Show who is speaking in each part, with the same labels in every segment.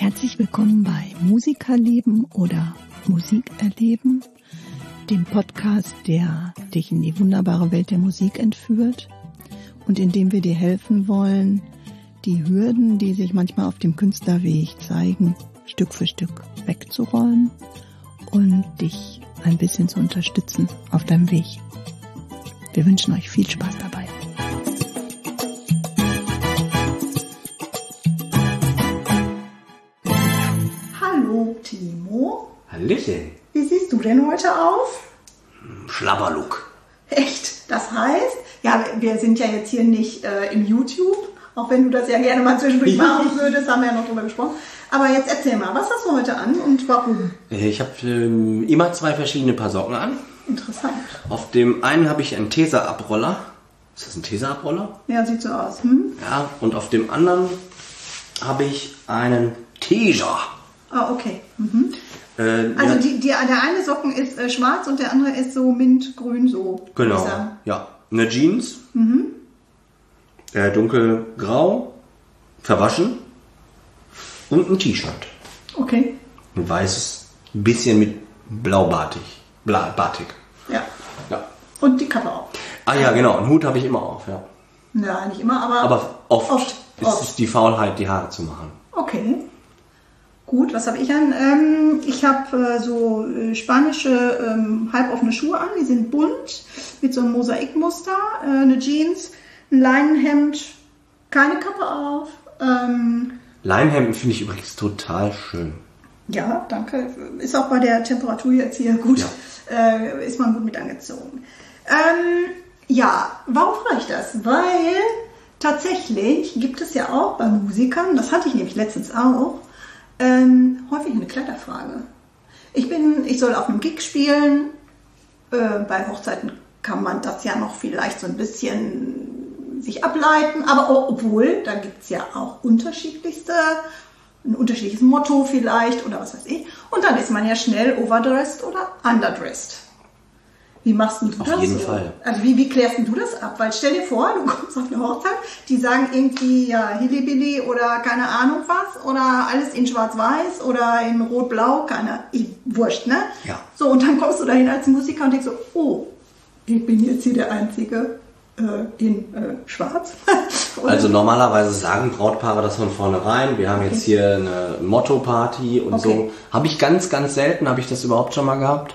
Speaker 1: Herzlich willkommen bei Musikerleben oder Musikerleben, dem Podcast, der dich in die wunderbare Welt der Musik entführt und in dem wir dir helfen wollen, die Hürden, die sich manchmal auf dem Künstlerweg zeigen, Stück für Stück wegzuräumen und dich ein bisschen zu unterstützen auf deinem Weg. Wir wünschen euch viel Spaß dabei.
Speaker 2: Hallo Timo.
Speaker 3: Hallöchen.
Speaker 2: Wie siehst du denn heute aus?
Speaker 3: Schlabberlook.
Speaker 2: Echt? Das heißt, ja, wir sind ja jetzt hier nicht im YouTube, auch wenn du das ja gerne mal zwischendurch machen würdest, haben wir ja noch drüber gesprochen. Aber jetzt erzähl mal, was hast du heute an und warum?
Speaker 3: Ich habe immer zwei verschiedene Paar Socken an.
Speaker 2: Interessant.
Speaker 3: Auf dem einen habe ich einen Tesa-Abroller. Ist das ein Tesa-Abroller?
Speaker 2: Ja, sieht so aus.
Speaker 3: Ja, und auf dem anderen habe ich einen Teja.
Speaker 2: Ah, okay. Also der eine Socken ist schwarz und der andere ist so mintgrün so.
Speaker 3: Genau, ja. Eine Jeans, dunkelgrau, verwaschen und ein T-Shirt.
Speaker 2: Okay.
Speaker 3: Ein weißes, ein bisschen mit Batik.
Speaker 2: Ja.
Speaker 3: Ja.
Speaker 2: Und die Kappe auch.
Speaker 3: Ah ja, genau, einen Hut habe ich immer auf, ja.
Speaker 2: Ja, nicht immer,
Speaker 3: Aber oft. Ist es die Faulheit, die Haare zu machen.
Speaker 2: Okay. Gut, was habe ich an? Ich habe so spanische halboffene Schuhe an, die sind bunt, mit so einem Mosaikmuster, eine Jeans, ein Leinenhemd, keine Kappe auf.
Speaker 3: Leinenhemden finde ich übrigens total schön.
Speaker 2: Ja, danke. Ist auch bei der Temperatur jetzt hier gut, ist man gut mit angezogen. Warum frage ich das? Weil tatsächlich gibt es ja auch bei Musikern, das hatte ich nämlich letztens auch, häufig eine Kleiderfrage. Ich soll auf einem Gig spielen. Bei Hochzeiten kann man das ja noch vielleicht so ein bisschen sich ableiten. Aber obwohl, da gibt es ja auch ein unterschiedliches Motto vielleicht oder was weiß ich. Und dann ist man ja schnell overdressed oder underdressed. Wie machst du das?
Speaker 3: Auf jeden Fall.
Speaker 2: Also wie klärst du das ab? Weil stell dir vor, du kommst auf eine Hochzeit, die sagen irgendwie ja Hillybilly oder keine Ahnung was oder alles in schwarz-weiß oder in rot-blau, wurscht, ne?
Speaker 3: Ja.
Speaker 2: So, und dann kommst du dahin als Musiker und denkst so, oh, ich bin jetzt hier der Einzige in schwarz.
Speaker 3: Also normalerweise sagen Brautpaare das von vornherein. Wir haben jetzt hier eine Motto-Party und so. Habe ich ganz, ganz selten, habe ich das überhaupt schon mal gehabt?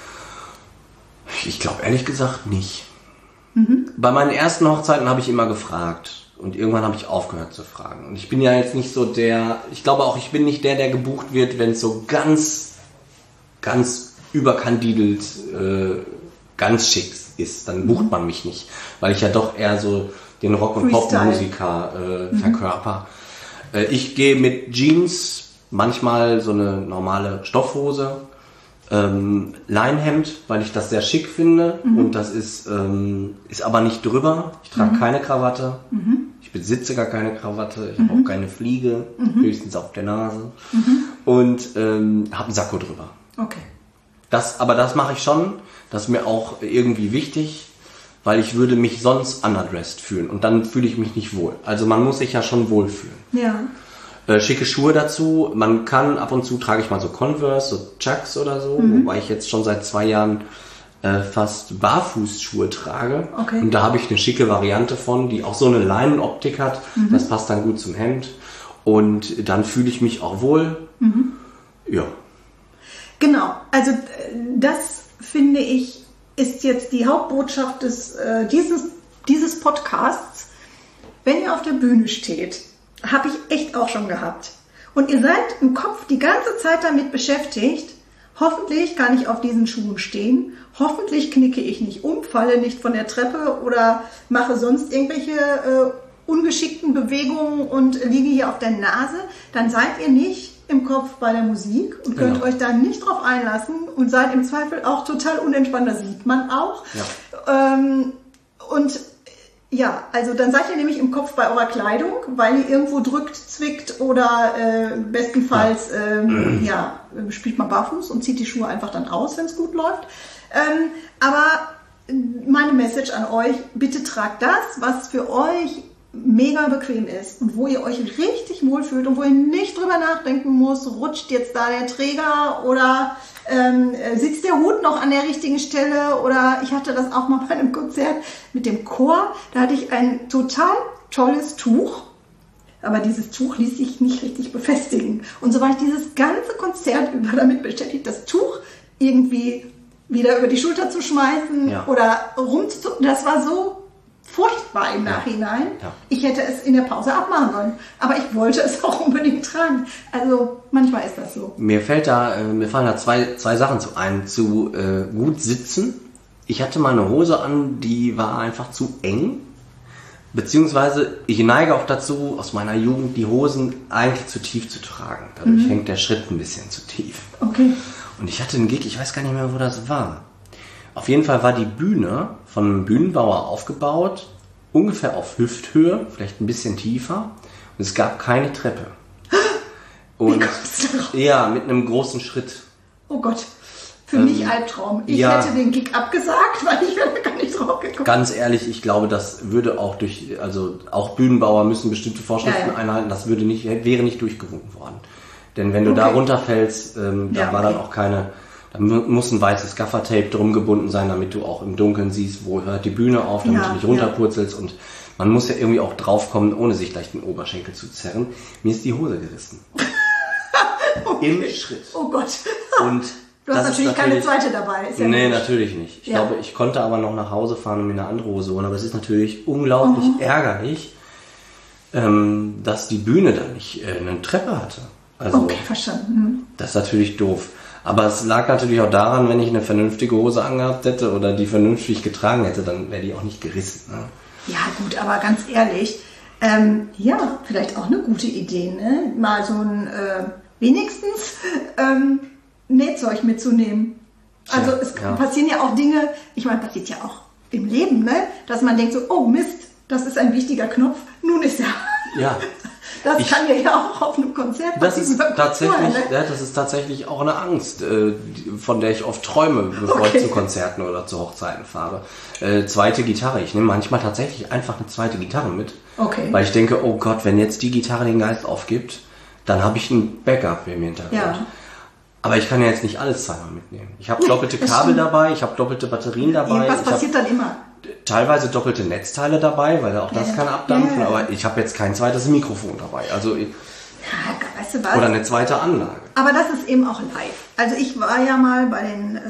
Speaker 3: Ich glaube ehrlich gesagt nicht. Bei meinen ersten Hochzeiten habe ich immer gefragt und irgendwann habe ich aufgehört zu fragen. Und ich bin ja jetzt nicht so ich glaube auch, ich bin nicht der gebucht wird, wenn es so ganz, ganz überkandidelt, ganz schick ist. Dann bucht man mich nicht, weil ich ja doch eher so den Rock- und Pop-Musiker verkörper. Ich gehe mit Jeans, manchmal so eine normale Stoffhose, Leinenhemd, weil ich das sehr schick finde und das ist aber nicht drüber. Ich trage keine Krawatte, ich besitze gar keine Krawatte, ich habe auch keine Fliege, höchstens auf der Nase und habe einen Sakko drüber.
Speaker 2: Okay.
Speaker 3: Das mache ich schon, das ist mir auch irgendwie wichtig, weil ich würde mich sonst underdressed fühlen und dann fühle ich mich nicht wohl. Also man muss sich ja schon wohlfühlen.
Speaker 2: Ja.
Speaker 3: Schicke Schuhe dazu. Man kann ab und zu trage ich mal so Converse, so Chucks oder so, wobei ich jetzt schon seit 2 Jahren fast Barfußschuhe trage.
Speaker 2: Okay.
Speaker 3: Und da habe ich eine schicke Variante von, die auch so eine Leinenoptik hat. Das passt dann gut zum Hemd. Und dann fühle ich mich auch wohl. Ja.
Speaker 2: Genau. Also das finde ich ist jetzt die Hauptbotschaft dieses Podcasts. Wenn ihr auf der Bühne steht, habe ich echt auch schon gehabt. Und ihr seid im Kopf die ganze Zeit damit beschäftigt, hoffentlich kann ich auf diesen Schuhen stehen, hoffentlich knicke ich nicht um, falle nicht von der Treppe oder mache sonst irgendwelche ungeschickten Bewegungen und liege hier auf der Nase, dann seid ihr nicht im Kopf bei der Musik und könnt euch da nicht drauf einlassen und seid im Zweifel auch total unentspannt, das sieht man auch. Ja. Ja, also dann seid ihr nämlich im Kopf bei eurer Kleidung, weil ihr irgendwo drückt, zwickt oder bestenfalls spielt man barfuß und zieht die Schuhe einfach dann aus, wenn es gut läuft. Aber meine Message an euch, bitte tragt das, was für euch mega bequem ist und wo ihr euch richtig wohlfühlt und wo ihr nicht drüber nachdenken müsst, rutscht jetzt da der Träger oder sitzt der Hut noch an der richtigen Stelle, oder ich hatte das auch mal bei einem Konzert mit dem Chor, da hatte ich ein total tolles Tuch, aber dieses Tuch ließ sich nicht richtig befestigen. Und so war ich dieses ganze Konzert über damit beschäftigt, das Tuch irgendwie wieder über die Schulter zu schmeißen oder rumzuzucken. Das war so furchtbar im Nachhinein. Ja. Ich hätte es in der Pause abmachen sollen. Aber ich wollte es auch unbedingt tragen. Also manchmal ist das so.
Speaker 3: Mir fallen da zwei Sachen ein. Zu gut sitzen. Ich hatte mal eine Hose an, die war einfach zu eng. Beziehungsweise ich neige auch dazu, aus meiner Jugend die Hosen eigentlich zu tief zu tragen. Dadurch hängt der Schritt ein bisschen zu tief.
Speaker 2: Okay.
Speaker 3: Und ich hatte einen Gig, ich weiß gar nicht mehr, wo das war. Auf jeden Fall war die Bühne von einem Bühnenbauer aufgebaut, ungefähr auf Hüfthöhe, vielleicht ein bisschen tiefer. Und es gab keine Treppe. Und ja, mit einem großen Schritt.
Speaker 2: Oh Gott, für mich Albtraum. Ich hätte den Gig abgesagt, weil ich wäre gar nicht drauf gekommen.
Speaker 3: Ganz ehrlich, ich glaube, das würde auch auch Bühnenbauer müssen bestimmte Vorschriften einhalten, das wäre nicht durchgewunken worden. Denn wenn du da runterfällst, da war dann auch da muss ein weißes Gaffertape drum gebunden sein, damit du auch im Dunkeln siehst, wo hört die Bühne auf, damit du nicht runterpurzelst. Und man muss ja irgendwie auch draufkommen, ohne sich gleich den Oberschenkel zu zerren. Mir ist die Hose gerissen. Im Schritt.
Speaker 2: Oh Gott.
Speaker 3: Und
Speaker 2: du hast natürlich keine zweite dabei. Ist ja nicht.
Speaker 3: Natürlich nicht. Ich glaube, ich konnte aber noch nach Hause fahren und mir eine andere Hose holen. Aber es ist natürlich unglaublich ärgerlich, dass die Bühne da nicht eine Treppe hatte. Also,
Speaker 2: okay, verstanden.
Speaker 3: Das ist natürlich doof. Aber es lag natürlich auch daran, wenn ich eine vernünftige Hose angehabt hätte oder die vernünftig getragen hätte, dann wäre die auch nicht gerissen. Ne?
Speaker 2: Ja gut, aber ganz ehrlich, vielleicht auch eine gute Idee, ne? Mal so ein wenigstens Nähzeug mitzunehmen. Also es passieren ja auch Dinge, ich meine, passiert ja auch im Leben, ne? Dass man denkt so, oh Mist, das ist ein wichtiger Knopf, nun ist er.
Speaker 3: Ja.
Speaker 2: Das kann ja auch auf einem Konzert passieren.
Speaker 3: Das ist tatsächlich auch eine Angst, von der ich oft träume, bevor ich zu Konzerten oder zu Hochzeiten fahre. Zweite Gitarre. Ich nehme manchmal tatsächlich einfach eine zweite Gitarre mit. Okay. Weil ich denke, oh Gott, wenn jetzt die Gitarre den Geist aufgibt, dann habe ich ein Backup im Hintergrund. Ja. Aber ich kann ja jetzt nicht alles zweimal mitnehmen. Ich habe doppelte Kabel dabei, ich habe doppelte Batterien dabei.
Speaker 2: Was passiert dann immer?
Speaker 3: Teilweise doppelte Netzteile dabei, weil auch das kann abdampfen, aber ich habe jetzt kein zweites Mikrofon dabei. Also
Speaker 2: weißt du was?
Speaker 3: Oder eine zweite Anlage.
Speaker 2: Aber das ist eben auch live. Also ich war ja mal bei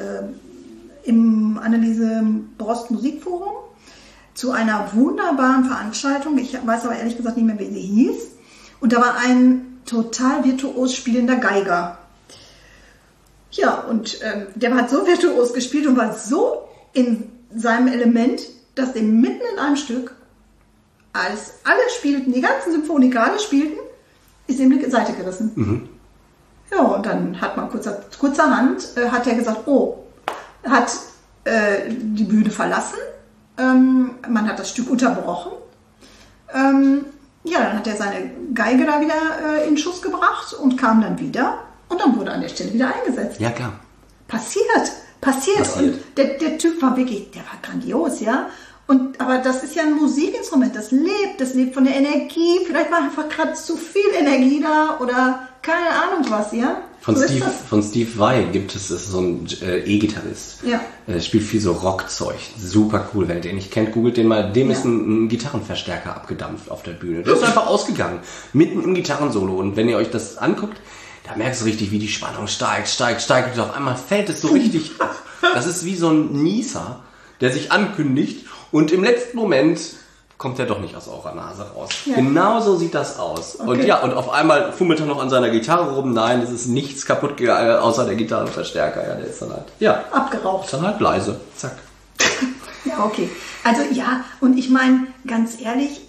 Speaker 2: im Anneliese Brost Musikforum zu einer wunderbaren Veranstaltung. Ich weiß aber ehrlich gesagt nicht mehr, wie sie hieß. Und da war ein total virtuos spielender Geiger. Ja, und der hat so virtuos gespielt und war so in seinem Element, dass dem mitten in einem Stück, als alle spielten, die ganzen Symphoniker alle spielten, ist ihm die Seite gerissen. Mhm. Ja, und dann hat man kurzerhand hat er gesagt, hat die Bühne verlassen, man hat das Stück unterbrochen, dann hat er seine Geige da wieder in Schuss gebracht und kam dann wieder und dann wurde an der Stelle wieder eingesetzt.
Speaker 3: Ja, klar.
Speaker 2: Passiert. Und der Typ war wirklich, der war grandios, ja. Aber das ist ja ein Musikinstrument, das lebt von der Energie. Vielleicht war einfach gerade zu viel Energie da oder keine Ahnung was, ja.
Speaker 3: Von Steve Vai gibt es so einen E-Gitarrist. Ja. Der spielt viel so Rockzeug. Super cool. Wer den nicht kennt, googelt den mal. Dem ist ein Gitarrenverstärker abgedampft auf der Bühne. Der ist einfach ausgegangen. Mitten im Gitarrensolo. Und wenn ihr euch das anguckt, da merkst du richtig, wie die Spannung steigt. Und auf einmal fällt es so richtig ab. Das ist wie so ein Nieser, der sich ankündigt. Und im letzten Moment kommt er doch nicht aus eurer Nase raus. Ja. Genau so sieht das aus. Okay. Und auf einmal fummelt er noch an seiner Gitarre rum. Nein, es ist nichts kaputt gegangen, außer der Gitarrenverstärker. Ja, der ist dann halt,
Speaker 2: abgeraucht.
Speaker 3: Ist dann halt leise. Zack.
Speaker 2: Ja, okay. Also und ich meine, ganz ehrlich,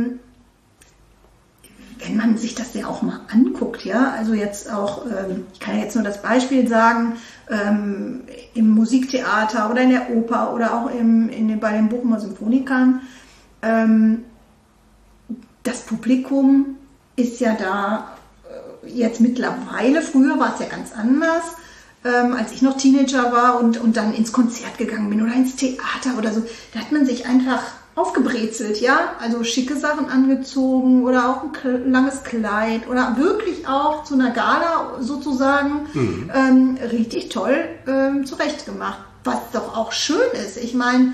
Speaker 2: wenn man sich das ja auch mal anguckt, ja, also jetzt auch, ich kann ja jetzt nur das Beispiel sagen, im Musiktheater oder in der Oper oder auch bei den Bochumer Symphonikern, das Publikum ist ja da jetzt mittlerweile, früher war es ja ganz anders, als ich noch Teenager war und dann ins Konzert gegangen bin oder ins Theater oder so, da hat man sich einfach aufgebrezelt, ja, also schicke Sachen angezogen oder auch ein langes Kleid oder wirklich auch zu einer Gala sozusagen richtig toll zurechtgemacht, was doch auch schön ist. Ich meine,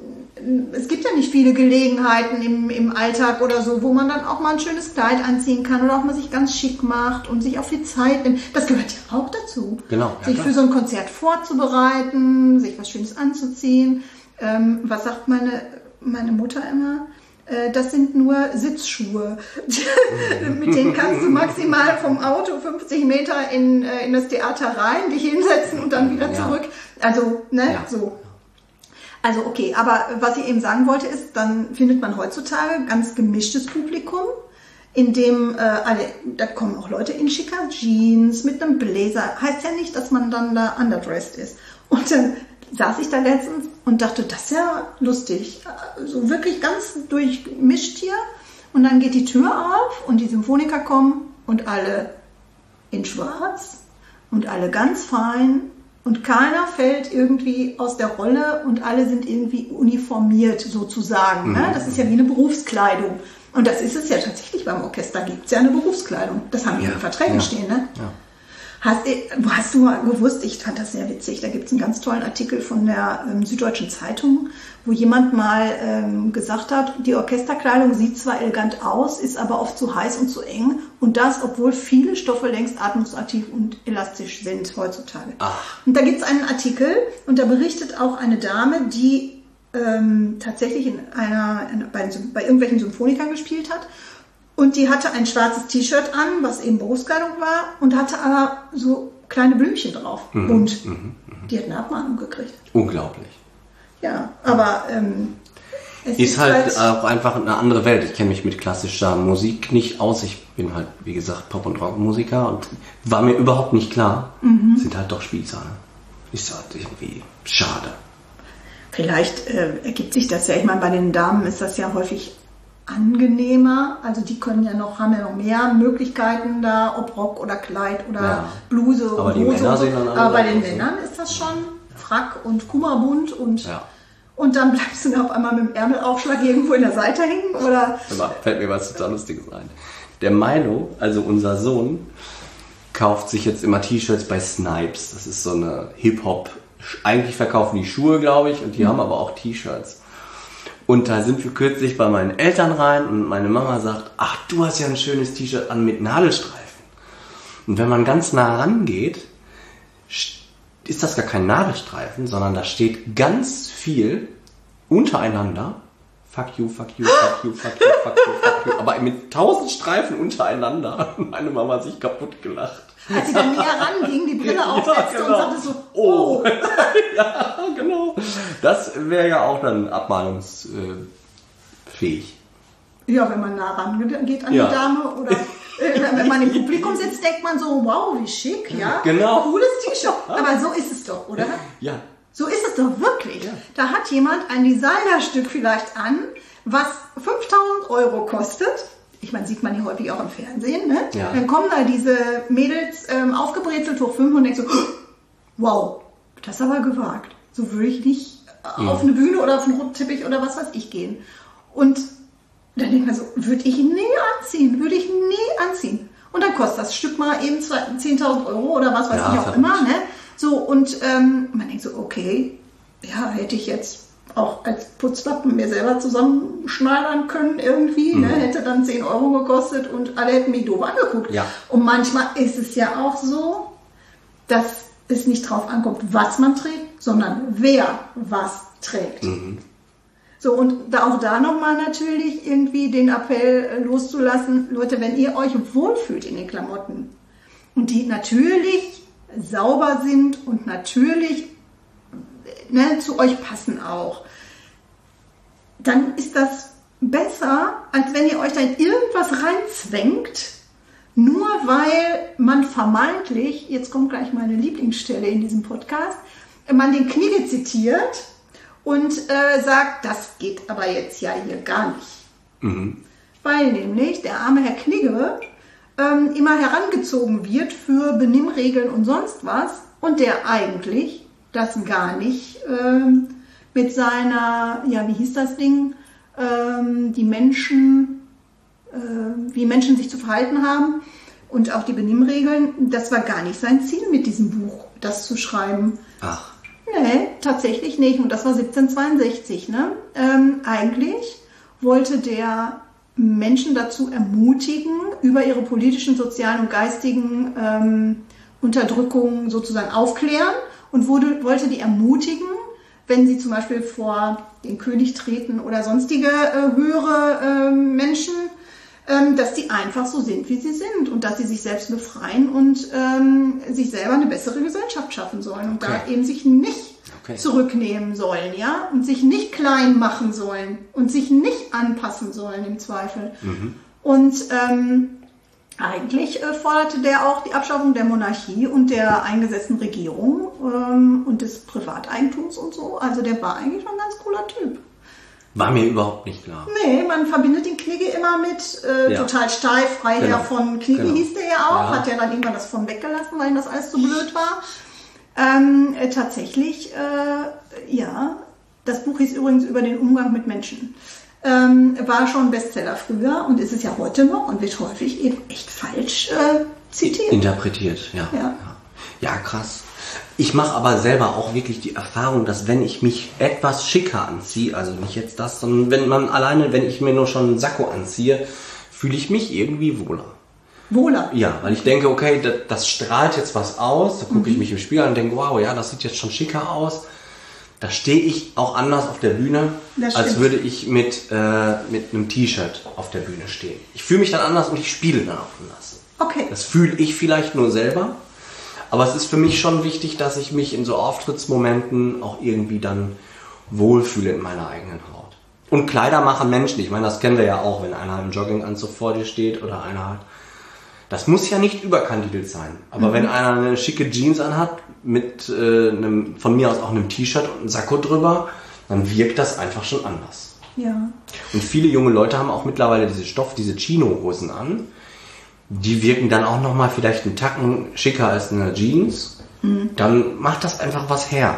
Speaker 2: es gibt ja nicht viele Gelegenheiten im Alltag oder so, wo man dann auch mal ein schönes Kleid anziehen kann oder auch mal sich ganz schick macht und sich auch viel Zeit nimmt. Das gehört ja auch dazu.
Speaker 3: Genau. Ja,
Speaker 2: sich für so ein Konzert vorzubereiten, sich was Schönes anzuziehen. Was sagt meine Mutter immer? Das sind nur Sitzschuhe. Mit denen kannst du maximal vom Auto 50 Meter in das Theater rein, dich hinsetzen und dann wieder zurück. Also, so. Also okay, aber was ich eben sagen wollte ist, dann findet man heutzutage ganz gemischtes Publikum, in dem da kommen auch Leute in schicker Jeans mit einem Bläser. Heißt ja nicht, dass man dann da underdressed ist. Und dann saß ich da letztens und dachte, das ist ja lustig. So wirklich ganz durchmischt hier. Und dann geht die Tür auf und die Symphoniker kommen und alle in schwarz und alle ganz fein. Und keiner fällt irgendwie aus der Rolle und alle sind irgendwie uniformiert sozusagen. Ne? Das ist ja wie eine Berufskleidung. Und das ist es ja tatsächlich beim Orchester, gibt es ja eine Berufskleidung. Das haben wir in den Verträgen stehen. Ne? Ja. Hast du mal gewusst, ich fand das sehr witzig, da gibt es einen ganz tollen Artikel von der Süddeutschen Zeitung, wo jemand mal gesagt hat, die Orchesterkleidung sieht zwar elegant aus, ist aber oft zu heiß und zu eng und das, obwohl viele Stoffe längst atmungsaktiv und elastisch sind heutzutage. Ach. Und da gibt es einen Artikel und da berichtet auch eine Dame, die tatsächlich bei irgendwelchen Symphonikern gespielt hat. Und die hatte ein schwarzes T-Shirt an, was eben Berufskleidung war, und hatte aber so kleine Blümchen drauf. Bunt. Die hat eine Abmahnung gekriegt.
Speaker 3: Unglaublich.
Speaker 2: Ja, aber
Speaker 3: es ist halt auch einfach eine andere Welt. Ich kenne mich mit klassischer Musik nicht aus. Ich bin halt, wie gesagt, Pop- und Rockmusiker und war mir überhaupt nicht klar. Sind halt doch Spießer. Ist halt irgendwie schade.
Speaker 2: Vielleicht ergibt sich das ja. Ich meine, bei den Damen ist das ja häufig angenehmer, also die haben ja noch mehr Möglichkeiten da, ob Rock oder Kleid oder Bluse
Speaker 3: aber
Speaker 2: und
Speaker 3: die
Speaker 2: Hose.
Speaker 3: Männer sehen dann
Speaker 2: aber bei den Männern ist das schon Frack und kummerbunt und dann bleibst du da auf einmal mit dem Ärmelaufschlag irgendwo in der Seite hängen oder?
Speaker 3: Da fällt mir was total Lustiges ein. Der Milo, also unser Sohn, kauft sich jetzt immer T-Shirts bei Snipes. Das ist so eine Hip-Hop. Eigentlich verkaufen die Schuhe, glaube ich, und die haben aber auch T-Shirts. Und da sind wir kürzlich bei meinen Eltern rein und meine Mama sagt, ach, du hast ja ein schönes T-Shirt an mit Nadelstreifen. Und wenn man ganz nah rangeht, ist das gar kein Nadelstreifen, sondern da steht ganz viel untereinander. Fuck you, fuck you, fuck you, fuck you, fuck you, fuck you. Aber mit 1000 Streifen untereinander. Meine Mama hat sich kaputt gelacht.
Speaker 2: Als sie dann näher ranging, die Brille aufsetzte und sagte so, oh.
Speaker 3: Ja, genau. Das wäre ja auch dann abmahnungsfähig.
Speaker 2: Ja, wenn man nah rangeht an die Dame oder wenn man im Publikum sitzt, denkt man so, wow, wie schick, ja.
Speaker 3: Genau.
Speaker 2: Cooles T-Shirt. Aber so ist es doch, oder?
Speaker 3: Ja.
Speaker 2: So ist es doch wirklich. Ja. Da hat jemand ein Designerstück vielleicht an, was 5.000 € kostet. Ich meine, sieht man hier häufig auch im Fernsehen, ne? Ja. Dann kommen da diese Mädels aufgebrezelt hoch 5 und denken so, wow, das ist aber gewagt. So würde ich nicht auf eine Bühne oder auf einen roten Teppich oder was weiß ich gehen. Und dann denkt man so, würde ich nie anziehen. Und dann kostet das Stück mal eben 10.000 € oder was weiß ich auch immer, ne? So, und man denkt so, okay, ja, hätte ich jetzt auch als Putzlappen mir selber zusammenschneidern können irgendwie, ne? Hätte dann 10 € gekostet und alle hätten mich doof angeguckt. Ja. Und manchmal ist es ja auch so, dass es nicht drauf ankommt, was man trägt, sondern wer was trägt. So, und auch da nochmal natürlich irgendwie den Appell loszulassen, Leute, wenn ihr euch wohlfühlt in den Klamotten und die natürlich sauber sind und natürlich zu euch passen auch, dann ist das besser, als wenn ihr euch da in irgendwas reinzwängt, nur weil man vermeintlich, jetzt kommt gleich meine Lieblingsstelle in diesem Podcast, man den Knigge zitiert und sagt, das geht aber jetzt ja hier gar nicht. Weil nämlich der arme Herr Knigge immer herangezogen wird für Benimmregeln und sonst was und der eigentlich das gar nicht mit seiner, wie hieß das Ding, die Menschen, wie Menschen sich zu verhalten haben und auch die Benimmregeln. Das war gar nicht sein Ziel mit diesem Buch, das zu schreiben.
Speaker 3: Ach.
Speaker 2: Nee, tatsächlich nicht. Und das war 1762. Ne? Eigentlich wollte der Menschen dazu ermutigen, über ihre politischen, sozialen und geistigen Unterdrückungen sozusagen aufklären und wollte die ermutigen, wenn sie zum Beispiel vor den König treten oder sonstige höhere Menschen, dass die einfach so sind, wie sie sind und dass sie sich selbst befreien und sich selber eine bessere Gesellschaft schaffen sollen und da eben sich nicht zurücknehmen sollen, ja, und sich nicht klein machen sollen und sich nicht anpassen sollen im Zweifel. Und eigentlich forderte der auch die Abschaffung der Monarchie und der eingesetzten Regierung und des Privateigentums und so. Also der war eigentlich schon ein ganz cooler Typ.
Speaker 3: War mir überhaupt nicht klar.
Speaker 2: Nee, man verbindet den Knigge immer mit total steif, Freiherr von Knigge hieß der ja auch. Hat ja dann irgendwann das von weggelassen, weil ihm das alles so blöd war. Tatsächlich, das Buch hieß übrigens über den Umgang mit Menschen. War schon ein Bestseller früher und ist es ja heute noch und wird häufig eben echt falsch zitiert.
Speaker 3: Interpretiert, ja, krass. Ich mache aber selber auch wirklich die Erfahrung, dass wenn ich mich etwas schicker anziehe, also nicht jetzt das, sondern wenn ich mir nur schon einen Sakko anziehe, fühle ich mich irgendwie wohler.
Speaker 2: Wohler?
Speaker 3: Ja, weil ich denke, okay, das strahlt jetzt was aus, da gucke ich mich im Spiegel an und denke, wow, ja, das sieht jetzt schon schicker aus. Da stehe ich auch anders auf der Bühne, als würde ich mit einem T-Shirt auf der Bühne stehen. Ich fühle mich dann anders und ich spiele dann auch anders.
Speaker 2: Okay.
Speaker 3: Das fühle ich vielleicht nur selber. Aber es ist für mich schon wichtig, dass ich mich in so Auftrittsmomenten auch irgendwie dann wohlfühle in meiner eigenen Haut. Und Kleider machen Menschen. Ich meine, das kennen wir ja auch, wenn einer im Jogginganzug vor dir steht oder einer hat. Das muss ja nicht überkandidelt sein. Aber wenn einer eine schicke Jeans anhat, mit von mir aus auch einem T-Shirt und einem Sakko drüber, dann wirkt das einfach schon anders.
Speaker 2: Ja.
Speaker 3: Und viele junge Leute haben auch mittlerweile diese Chino-Hosen an. Die wirken dann auch nochmal vielleicht einen Tacken schicker als eine Jeans. Dann macht das einfach was her.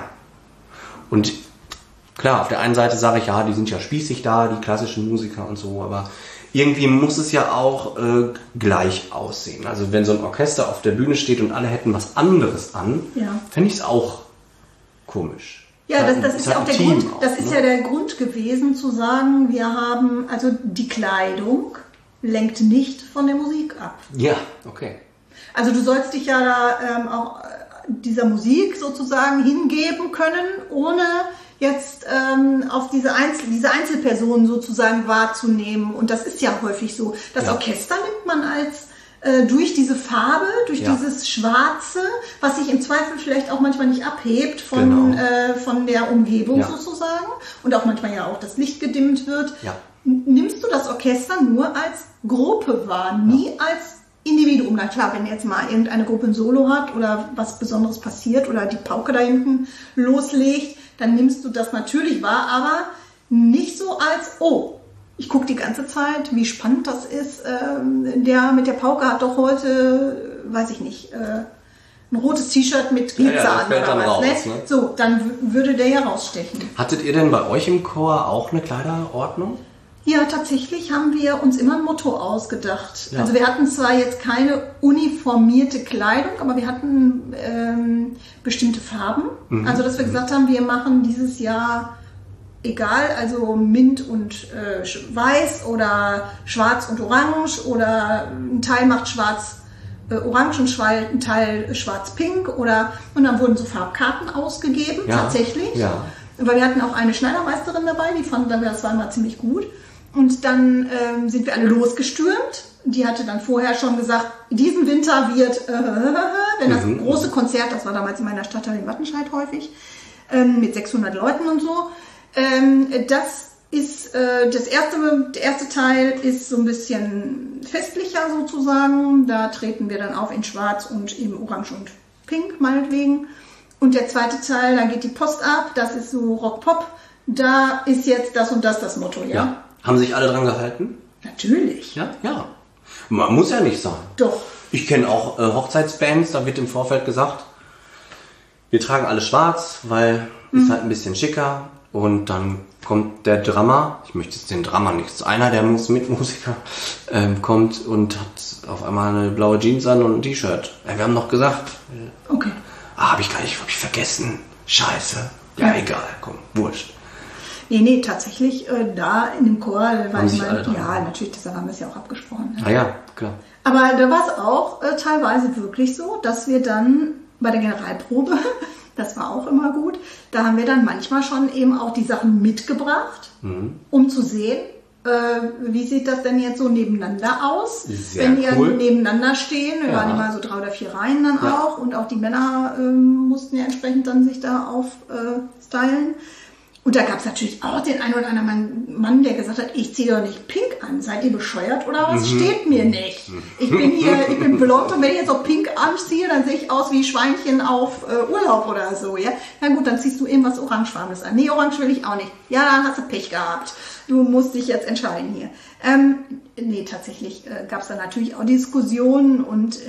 Speaker 3: Und klar, auf der einen Seite sage ich, ja, die sind ja spießig da, die klassischen Musiker und so, aber irgendwie muss es ja auch gleich aussehen. Also wenn so ein Orchester auf der Bühne steht und alle hätten was anderes an, fände ich es auch komisch.
Speaker 2: Ja, das ist ja auch der Grund. Das ist ja der Grund gewesen, zu sagen, wir haben, also die Kleidung lenkt nicht von der Musik ab.
Speaker 3: Ja, okay.
Speaker 2: Also du sollst dich ja da auch dieser Musik sozusagen hingeben können, ohne jetzt auf diese Einzelpersonen sozusagen wahrzunehmen. Und das ist ja häufig so. Das Orchester nimmt man als durch diese Farbe, durch dieses Schwarze, was sich im Zweifel vielleicht auch manchmal nicht abhebt von der Umgebung sozusagen und auch manchmal ja auch das Licht gedimmt wird. Ja. Nimmst du das Orchester nur als Gruppe wahr, nie als Individuum. Na klar, wenn jetzt mal irgendeine Gruppe ein Solo hat oder was Besonderes passiert oder die Pauke da hinten loslegt, dann nimmst du das natürlich wahr, aber nicht so als, oh, ich gucke die ganze Zeit, wie spannend das ist. Der mit der Pauke hat doch heute, weiß ich nicht, ein rotes T-Shirt mit Glitzer an oder was. Ne? So, dann würde der ja rausstechen.
Speaker 3: Hattet ihr denn bei euch im Chor auch eine Kleiderordnung?
Speaker 2: Ja, tatsächlich haben wir uns immer ein Motto ausgedacht. Ja. Also wir hatten zwar jetzt keine uniformierte Kleidung, aber wir hatten bestimmte Farben. Also dass wir gesagt haben, wir machen dieses Jahr egal, also Mint und Weiß oder Schwarz und Orange oder ein Teil macht Schwarz-Orange und ein Teil Schwarz-Pink und dann wurden so Farbkarten ausgegeben, tatsächlich. Ja. Weil wir hatten auch eine Schneidermeisterin dabei, die fanden dann, das war immer ziemlich gut. Und dann sind wir alle losgestürmt. Die hatte dann vorher schon gesagt, diesen Winter wird, wenn das große Konzert, das war damals in meiner Stadtteil in Wattenscheid häufig, mit 600 Leuten und so. Das ist der erste Teil ist so ein bisschen festlicher sozusagen. Da treten wir dann auf in Schwarz und eben Orange und Pink meinetwegen. Und der zweite Teil, da geht die Post ab, das ist so Rock-Pop. Da ist jetzt das und das Motto, ja.
Speaker 3: Haben sich alle dran gehalten?
Speaker 2: Natürlich.
Speaker 3: Ja. Man muss ja nicht sein.
Speaker 2: Doch.
Speaker 3: Ich kenne auch Hochzeitsbands, da wird im Vorfeld gesagt, wir tragen alle schwarz, weil ist halt ein bisschen schicker. Und dann kommt der Drummer, ich möchte jetzt den Drummer nicht, einer der Mitmusiker, kommt und hat auf einmal eine blaue Jeans an und ein T-Shirt. Wir haben noch gesagt.
Speaker 2: Okay.
Speaker 3: Hab ich vergessen. Scheiße. Ja, egal, komm, wurscht.
Speaker 2: Nee, tatsächlich, da in dem Chor, weil
Speaker 3: ich meine,
Speaker 2: ja, natürlich, das haben wir es ja auch abgesprochen. Ne?
Speaker 3: Ah ja, klar.
Speaker 2: Aber da war es auch teilweise wirklich so, dass wir dann bei der Generalprobe, das war auch immer gut, da haben wir dann manchmal schon eben auch die Sachen mitgebracht, um zu sehen, wie sieht das denn jetzt so nebeneinander aus?
Speaker 3: Sehr
Speaker 2: wenn die
Speaker 3: cool.
Speaker 2: Nebeneinander stehen, wir waren immer so 3 oder 4 Reihen dann auch und auch die Männer mussten ja entsprechend dann sich da aufstylen. Und da gab es natürlich auch den einen oder anderen Mann, der gesagt hat, ich ziehe doch nicht pink an, seid ihr bescheuert oder was? Steht mir nicht. Ich bin blond und wenn ich jetzt auch pink anziehe, dann sehe ich aus wie Schweinchen auf Urlaub oder so, ja. Na gut, dann ziehst du irgendwas Orangefarbenes an. Nee, orange will ich auch nicht. Ja, dann hast du Pech gehabt. Du musst dich jetzt entscheiden hier. Nee, tatsächlich gab es da natürlich auch Diskussionen und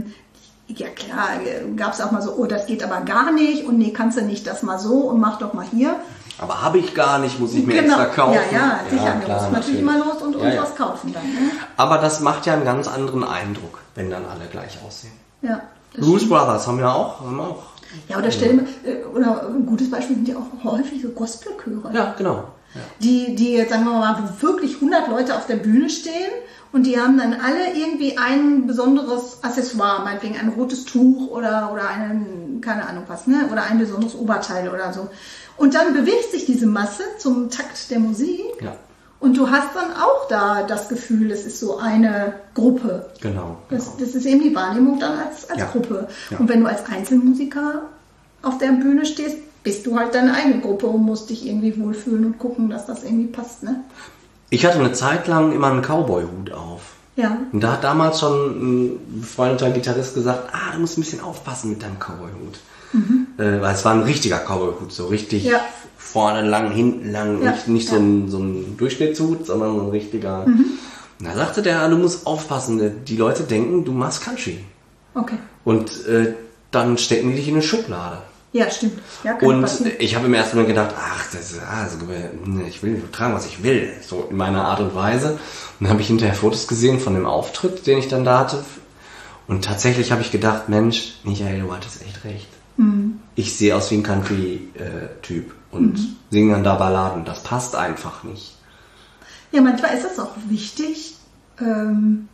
Speaker 2: ja klar, gab es auch mal so, oh, das geht aber gar nicht und nee, kannst du nicht das mal so und mach doch mal hier.
Speaker 3: Aber habe ich gar nicht, muss ich mir extra kaufen.
Speaker 2: Ja, sicher.
Speaker 3: Klar,
Speaker 2: du musst natürlich immer los und was kaufen dann. Ne?
Speaker 3: Aber das macht ja einen ganz anderen Eindruck, wenn dann alle gleich aussehen.
Speaker 2: Ja.
Speaker 3: Blues Brothers haben auch.
Speaker 2: Ja, oder stell dir mal, oder ein gutes Beispiel sind ja auch häufig so Gospelchöre.
Speaker 3: Ja, genau. Ja.
Speaker 2: Die jetzt, sagen wir mal, wo wirklich 100 Leute auf der Bühne stehen und die haben dann alle irgendwie ein besonderes Accessoire, meinetwegen ein rotes Tuch oder einen, keine Ahnung was, ne? Oder ein besonderes Oberteil oder so. Und dann bewegt sich diese Masse zum Takt der Musik.
Speaker 3: Ja.
Speaker 2: Und du hast dann auch da das Gefühl, es ist so eine Gruppe.
Speaker 3: Genau.
Speaker 2: Das ist eben die Wahrnehmung dann als Gruppe. Ja. Und wenn du als Einzelmusiker auf der Bühne stehst, bist du halt deine eigene Gruppe und musst dich irgendwie wohlfühlen und gucken, dass das irgendwie passt, ne? Ich
Speaker 3: hatte eine Zeit lang immer einen Cowboy-Hut auf.
Speaker 2: Ja.
Speaker 3: Und da hat damals schon ein befreundeter Gitarrist gesagt, du musst ein bisschen aufpassen mit deinem Cowboy-Hut. Weil es war ein richtiger Cowboy-Hut, so richtig vorne lang, hinten lang, nicht so ein Durchschnittshut, sondern so ein richtiger. Und da sagte der, du musst aufpassen, die Leute denken, du machst Country.
Speaker 2: Okay.
Speaker 3: Und dann stecken die dich in eine Schublade.
Speaker 2: Ja, stimmt. Ja,
Speaker 3: und ich habe im ersten Mal gedacht, ich will tragen, was ich will, so in meiner Art und Weise. Und dann habe ich hinterher Fotos gesehen von dem Auftritt, den ich dann da hatte. Und tatsächlich habe ich gedacht, Mensch, Michael, du hattest echt recht. Ich sehe aus wie ein Country-Typ und singe dann da Balladen. Das passt einfach nicht. Ja, manchmal ist es auch wichtig, so ein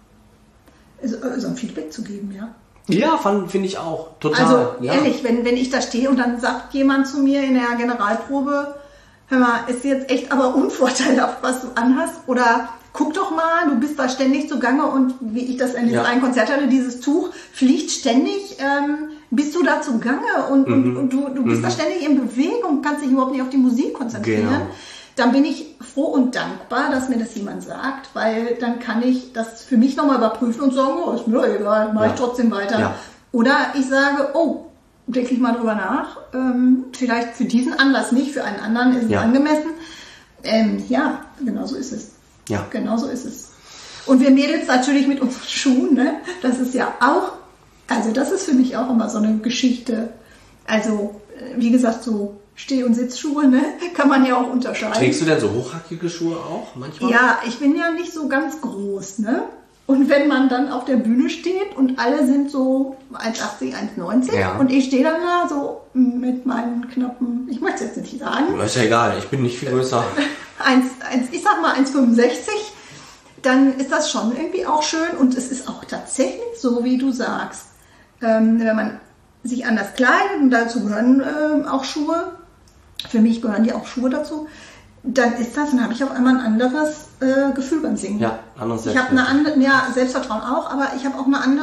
Speaker 3: Feedback zu geben, ja. Ja, finde ich auch. Total. Also ehrlich, wenn ich da stehe und dann sagt jemand zu mir in der Generalprobe, hör mal, ist jetzt echt aber unvorteilhaft, was du anhast, oder guck doch mal, du bist da ständig zugange und wie ich das in diesem einen Konzert hatte, dieses Tuch fliegt ständig, bist du da zugange und du bist da ständig in Bewegung, kannst dich überhaupt nicht auf die Musik konzentrieren. Genau. Dann bin ich froh und dankbar, dass mir das jemand sagt, weil dann kann ich das für mich nochmal überprüfen und sagen, oh, ist mir egal, mache ich trotzdem weiter. Ja. Oder ich sage, oh, denke ich mal drüber nach, vielleicht für diesen Anlass nicht, für einen anderen ist es angemessen. Ja, genau so ist es. Ja. Genau so ist es. Und wir Mädels natürlich mit unseren Schuhen, ne? Das ist ja auch, also das ist für mich auch immer so eine Geschichte. Also, wie gesagt, so Steh- und Sitzschuhe, ne? Kann man ja auch unterscheiden. Trägst du denn so hochhackige Schuhe auch manchmal? Ja, ich bin ja nicht so ganz groß, ne? Und wenn man dann auf der Bühne steht und alle sind so 1,80, 1,90 und ich stehe dann da so mit meinen knappen, ich möchte es jetzt nicht sagen. Das ist ja egal, ich bin nicht viel größer. Ich sag mal 1,65, dann ist das schon irgendwie auch schön und es ist auch tatsächlich so, wie du sagst. Wenn man sich anders kleidet und dazu gehören auch Schuhe, für mich gehören ja auch Schuhe dazu, dann habe ich auf einmal ein anderes Gefühl beim Singen. Ja, anderes Selbstvertrauen. Ich habe Selbstvertrauen auch, aber ich habe auch einen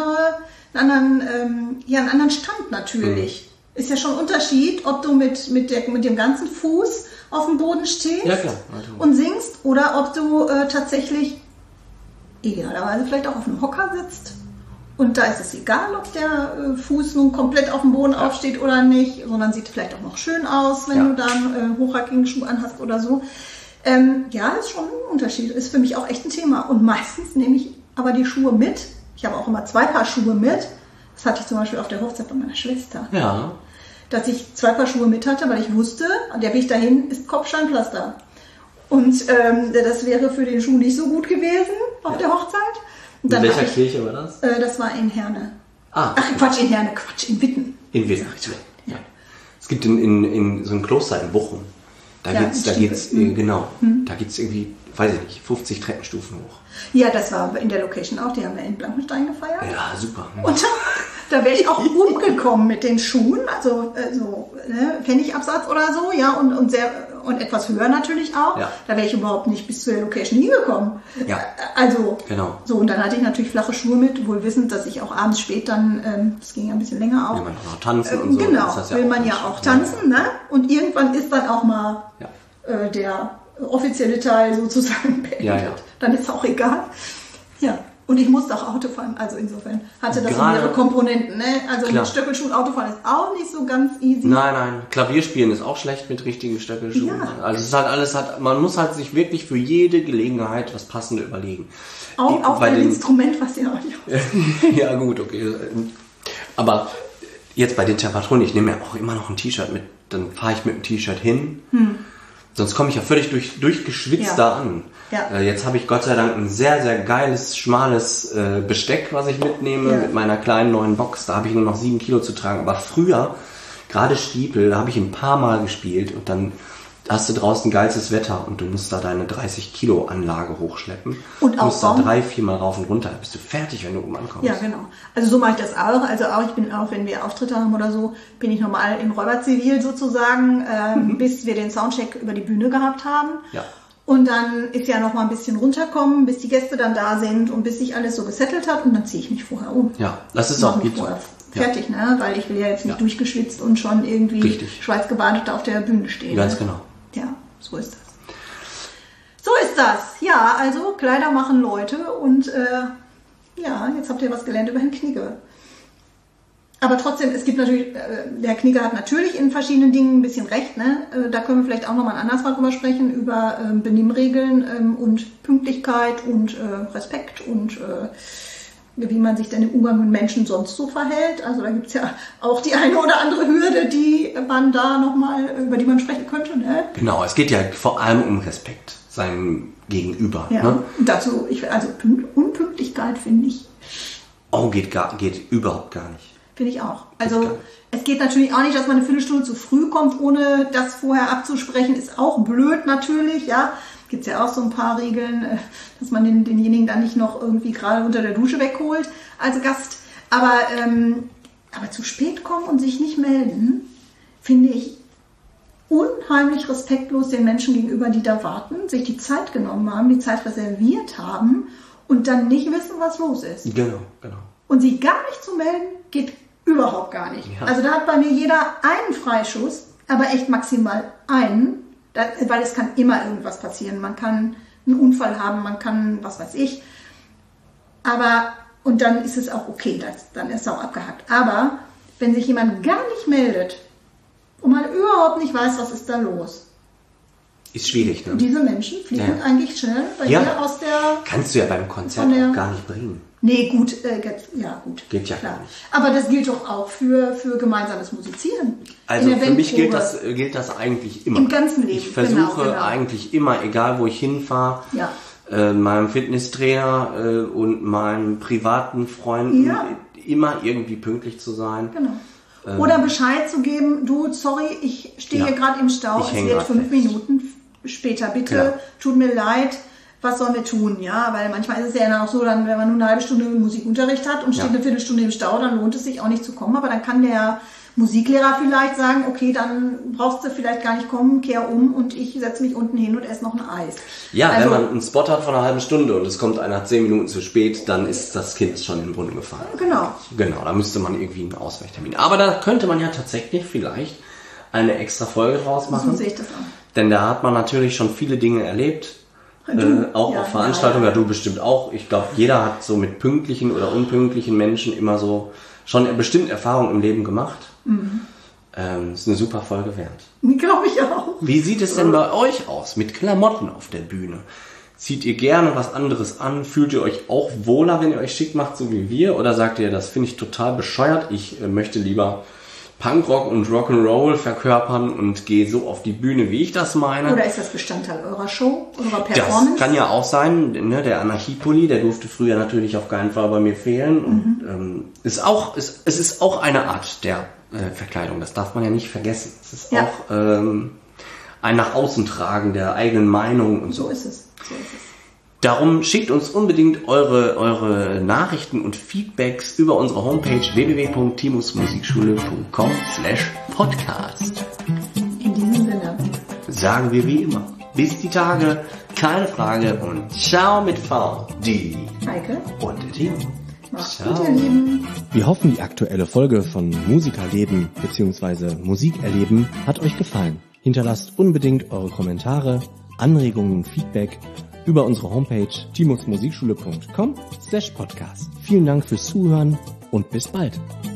Speaker 3: anderen Stand natürlich. Ist ja schon ein Unterschied, ob du mit dem ganzen Fuß auf dem Boden stehst und singst oder ob du tatsächlich idealerweise vielleicht auch auf einem Hocker sitzt. Und da ist es egal, ob der Fuß nun komplett auf dem Boden aufsteht oder nicht, sondern sieht vielleicht auch noch schön aus, wenn du dann hochhackigen Schuh anhast oder so. Ja, ist schon ein Unterschied. Ist für mich auch echt ein Thema. Und meistens nehme ich aber die Schuhe mit. Ich habe auch immer 2 Paar Schuhe mit. Das hatte ich zum Beispiel auf der Hochzeit bei meiner Schwester. Ja.
Speaker 2: dass ich 2 Paar Schuhe mit hatte, weil ich wusste, der Weg dahin ist Kopfsteinpflaster. Und das wäre für den Schuh nicht so gut gewesen auf der Hochzeit. Und
Speaker 3: in welcher Kirche war das?
Speaker 2: Das war in Herne.
Speaker 3: Ah,
Speaker 2: Ach, Quatsch, in Herne, in Witten.
Speaker 3: In Witten. Ja. Es gibt in so ein Kloster in Bochum. Da geht's genau. Da geht's irgendwie, weiß ich nicht, 50 Treppenstufen hoch.
Speaker 2: Ja, das war in der Location auch. Die haben wir in Blankenstein gefeiert.
Speaker 3: Ja, super.
Speaker 2: Und da wäre ich auch umgekommen mit den Schuhen, also so Pfennigabsatz oder so, ja, und etwas höher natürlich auch. Ja. Da wäre ich überhaupt nicht bis zur Location hingekommen.
Speaker 3: Ja.
Speaker 2: Also,
Speaker 3: genau.
Speaker 2: So, und dann hatte ich natürlich flache Schuhe mit, wohl wissend, dass ich auch abends spät dann, das ging ja ein bisschen länger auch.
Speaker 3: Will man auch noch tanzen und so.
Speaker 2: Genau,
Speaker 3: ist das ja
Speaker 2: will man ja auch tanzen, ne? Und irgendwann ist dann auch mal der offizielle Teil sozusagen beendet.
Speaker 3: Ja.
Speaker 2: Dann ist es auch egal. Ja. Und ich musste auch Auto fahren, also insofern hatte das mehrere Komponenten. Ne? Also mit Stöckelschuhen Auto fahren ist auch nicht so ganz easy.
Speaker 3: Nein. Klavierspielen ist auch schlecht mit richtigen Stöckelschuhen. Ja. Also es ist halt alles, man muss halt sich wirklich für jede Gelegenheit was Passendes überlegen.
Speaker 2: Auch bei dem Instrument, was ja auch nicht
Speaker 3: Ja gut, okay. Aber jetzt bei den Temperaturen, ich nehme ja auch immer noch ein T-Shirt mit, dann fahre ich mit dem T-Shirt hin. Sonst komme ich ja völlig durchgeschwitzt da an. Ja. Jetzt habe ich Gott sei Dank ein sehr, sehr geiles, schmales Besteck, was ich mitnehme mit meiner kleinen neuen Box. Da habe ich nur noch 7 Kilo zu tragen. Aber früher, gerade Stiepel, da habe ich ein paar Mal gespielt und dann hast du draußen geilstes Wetter und du musst da deine 30 Kilo Anlage hochschleppen. Und du musst da 3-4 Mal rauf und runter. Da bist du fertig, wenn du oben ankommst.
Speaker 2: Ja, genau. Also so mache ich das auch. Also ich bin auch, wenn wir Auftritte haben oder so, bin ich normal im Räuberzivil sozusagen, bis wir den Soundcheck über die Bühne gehabt haben.
Speaker 3: Ja.
Speaker 2: Und dann ist ja noch mal ein bisschen runterkommen, bis die Gäste dann da sind und bis sich alles so gesettelt hat und dann ziehe ich mich vorher um.
Speaker 3: Ja, das ist auch gut.
Speaker 2: Fertig, ne? Weil ich will ja jetzt nicht durchgeschwitzt und schon irgendwie schweißgebadet auf der Bühne stehen.
Speaker 3: Ganz genau.
Speaker 2: Ja, so ist das. So ist das. Ja, also Kleider machen Leute und jetzt habt ihr was gelernt über Herrn Knigge. Aber trotzdem, es gibt natürlich, der Knigge hat natürlich in verschiedenen Dingen ein bisschen recht, ne? Da können wir vielleicht auch nochmal anders mal drüber sprechen, über Benimmregeln und Pünktlichkeit und Respekt und wie man sich denn im Umgang mit Menschen sonst so verhält. Also da gibt es ja auch die eine oder andere Hürde, die man da nochmal, über die man sprechen könnte. Ne?
Speaker 3: Genau, es geht ja vor allem um Respekt seinem Gegenüber.
Speaker 2: Ja,
Speaker 3: ne?
Speaker 2: Dazu, Unpünktlichkeit finde ich.
Speaker 3: Oh, geht überhaupt gar nicht.
Speaker 2: Finde ich auch. Also es geht natürlich auch nicht, dass man eine Viertelstunde zu früh kommt, ohne das vorher abzusprechen. Ist auch blöd natürlich, ja. Gibt es ja auch so ein paar Regeln, dass man denjenigen dann nicht noch irgendwie gerade unter der Dusche wegholt als Gast. Aber zu spät kommen und sich nicht melden, finde ich unheimlich respektlos den Menschen gegenüber, die da warten, sich die Zeit genommen haben, die Zeit reserviert haben und dann nicht wissen, was los ist.
Speaker 3: Genau.
Speaker 2: Und sich gar nicht zu melden, geht überhaupt gar nicht. Ja. Also da hat bei mir jeder einen Freischuss, aber echt maximal einen. Weil es kann immer irgendwas passieren. Man kann einen Unfall haben, man kann, was weiß ich. Und dann ist es auch okay, dann ist es auch abgehakt. Aber wenn sich jemand gar nicht meldet und man überhaupt nicht weiß, was ist da los.
Speaker 3: Ist schwierig, ne?
Speaker 2: Diese Menschen fliegen eigentlich schnell bei dir aus der...
Speaker 3: Kannst du ja beim Konzert auch gar nicht bringen.
Speaker 2: Nee, gut.
Speaker 3: Geht ja
Speaker 2: klar.
Speaker 3: gar nicht.
Speaker 2: Aber das gilt doch auch für gemeinsames Musizieren.
Speaker 3: Also für mich gilt das eigentlich immer.
Speaker 2: Im ganzen Leben.
Speaker 3: Ich versuche eigentlich immer, egal wo ich hinfahre, meinem Fitnesstrainer und meinen privaten Freunden immer irgendwie pünktlich zu sein.
Speaker 2: Genau. Oder Bescheid zu geben, du, sorry, ich stehe hier gerade im Stau, es wird 5 Minuten später, bitte, tut mir leid. Was sollen wir tun, ja? Weil manchmal ist es ja dann auch so, wenn man nur eine halbe Stunde Musikunterricht hat und steht eine Viertelstunde im Stau, dann lohnt es sich auch nicht zu kommen. Aber dann kann der Musiklehrer vielleicht sagen, okay, dann brauchst du vielleicht gar nicht kommen, kehr um und ich setze mich unten hin und esse noch ein Eis.
Speaker 3: Ja, also, wenn man einen Spot hat von einer halben Stunde und es kommt einer 10 Minuten zu spät, dann ist das Kind schon in den Brunnen gefallen. Genau, da müsste man irgendwie einen Ausweichtermin. Aber da könnte man ja tatsächlich vielleicht eine extra Folge draus machen.
Speaker 2: So sehe ich das auch.
Speaker 3: Denn da hat man natürlich schon viele Dinge erlebt. Auch auf Veranstaltungen, ja, du bestimmt auch. Ich glaube, jeder hat so mit pünktlichen oder unpünktlichen Menschen immer so schon bestimmt Erfahrungen im Leben gemacht. Ist eine super Folge wert.
Speaker 2: Glaube ich auch.
Speaker 3: Wie sieht es denn bei euch aus mit Klamotten auf der Bühne? Zieht ihr gerne was anderes an? Fühlt ihr euch auch wohler, wenn ihr euch schick macht, so wie wir? Oder sagt ihr, das finde ich total bescheuert, ich möchte lieber Punkrock und Rock'n'Roll verkörpern und gehe so auf die Bühne, wie ich das meine.
Speaker 2: Oder ist das Bestandteil eurer Show, eurer Performance?
Speaker 3: Das kann ja auch sein. Ne? Der Anarchiepulli, der durfte früher natürlich auf keinen Fall bei mir fehlen. Und es ist auch eine Art der Verkleidung. Das darf man ja nicht vergessen. Es ist auch ein nach außen tragen der eigenen Meinung und so.
Speaker 2: So ist es.
Speaker 3: Darum schickt uns unbedingt eure Nachrichten und Feedbacks über unsere Homepage www.timusmusikschule.com/podcast.
Speaker 2: In diesem Sinne
Speaker 3: sagen wir wie immer, bis die Tage, keine Frage und ciao mit V, die
Speaker 2: Heike
Speaker 3: und der Timo.
Speaker 2: Macht's gut, ihr Lieben.
Speaker 4: Wir hoffen, die aktuelle Folge von Musikerleben bzw. Musikerleben hat euch gefallen. Hinterlasst unbedingt eure Kommentare, Anregungen und Feedback über unsere Homepage timusmusikschule.com/podcast. Vielen Dank fürs Zuhören und bis bald.